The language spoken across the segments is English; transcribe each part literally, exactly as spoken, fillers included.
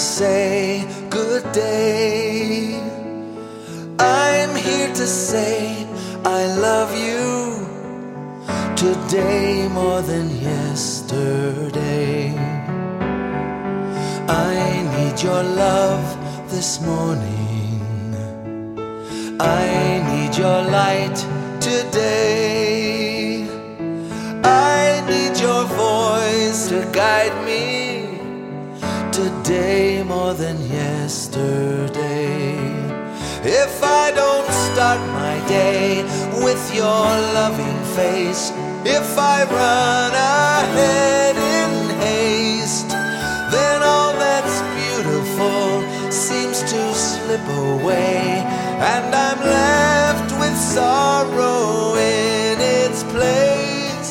say good day. I'm here to say I love you today more than yesterday. I need your love this morning. I need your light today. I need your voice to guide me today more than yesterday. If I don't start my day with your loving face, if I run ahead in haste, then all that's beautiful seems to slip away, and I'm left with sorrow in its place.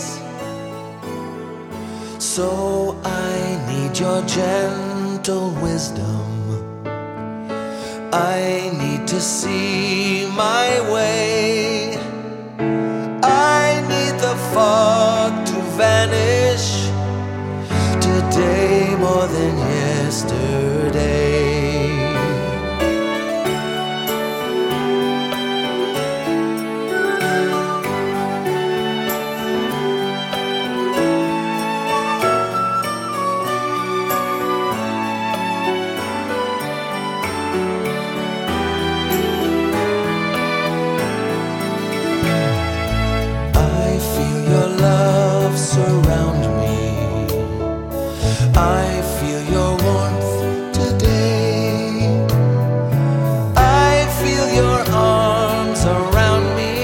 So I need your gentle wisdom. I need to see my way. I need the fog to vanish today more than yesterday. Surround me. I feel your warmth today. I feel your arms around me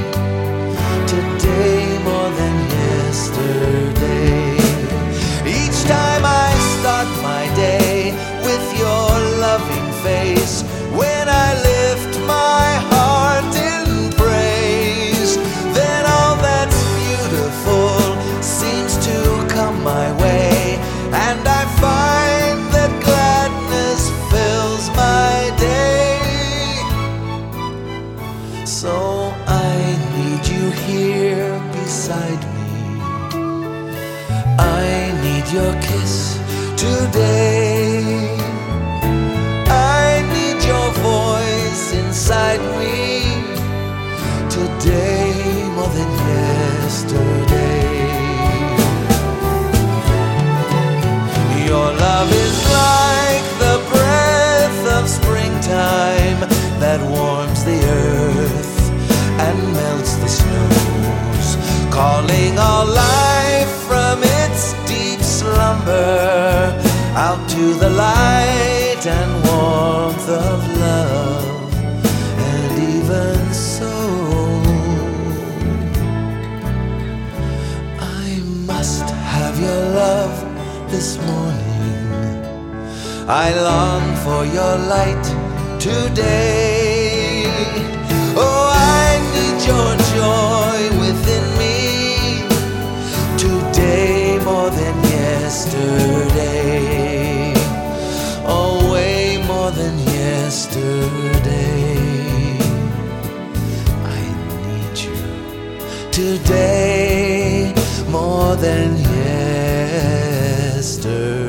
today more than yesterday. Each time I start my day with your loving face, when I lift my heart in praise, then all that's beautiful seems to come my way, and I find that gladness fills my day. So I need you here beside me. I need your kiss today. I need your voice inside me today more than yesterday. Your love is like the breath of springtime that warms the earth and melts the snows, calling all life from its deep slumber out to the light and warmth of love. And even so, I must have your love this morning. I long for your light today. Oh, I need your joy within me today more than yesterday. Oh, way more than yesterday. I need you today more than yesterday.